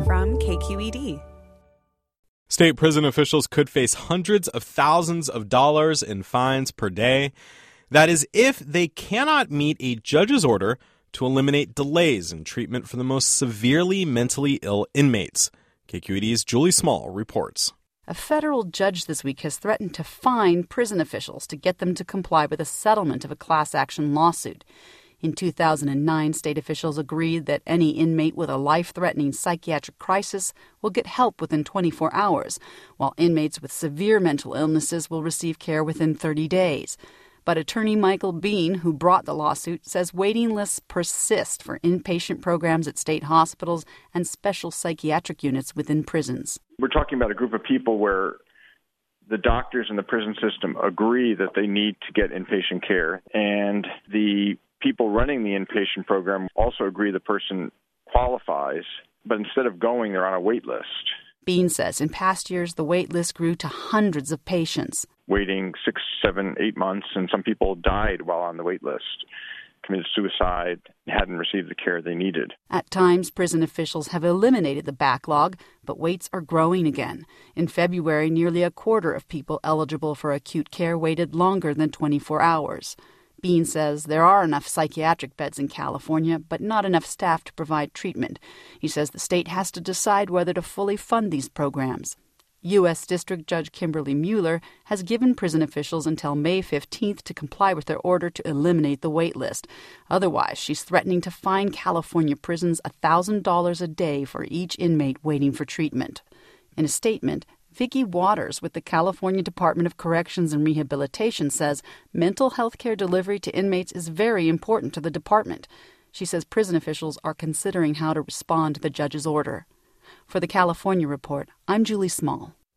from KQED. State prison officials could face hundreds of thousands of dollars in fines per day. That is if they cannot meet a judge's order to eliminate delays in treatment for the most severely mentally ill inmates. KQED's Julie Small reports. A federal judge this week has threatened to fine prison officials to get them to comply with a settlement of a class action lawsuit. In 2009, state officials agreed that any inmate with a life-threatening psychiatric crisis will get help within 24 hours, while inmates with severe mental illnesses will receive care within 30 days. But attorney Michael Bean, who brought the lawsuit, says waiting lists persist for inpatient programs at state hospitals and special psychiatric units within prisons. We're talking about a group of people where the doctors in the prison system agree that they need to get inpatient care, and the people running the inpatient program also agree the person qualifies, but instead of going, they're on a wait list. Bean says in past years, the wait list grew to hundreds of patients. Waiting 6, 7, 8 months, and some people died while on the wait list, committed suicide, hadn't received the care they needed. At times, prison officials have eliminated the backlog, but waits are growing again. In February, nearly a quarter of people eligible for acute care waited longer than 24 hours. Bean says there are enough psychiatric beds in California, but not enough staff to provide treatment. He says the state has to decide whether to fully fund these programs. U.S. District Judge Kimberly Mueller has given prison officials until May 15th to comply with their order to eliminate the wait list. Otherwise, she's threatening to fine California prisons $1,000 a day for each inmate waiting for treatment. In a statement, Vicki Waters with the California Department of Corrections and Rehabilitation says mental health care delivery to inmates is very important to the department. She says prison officials are considering how to respond to the judge's order. For the California Report, I'm Julie Small.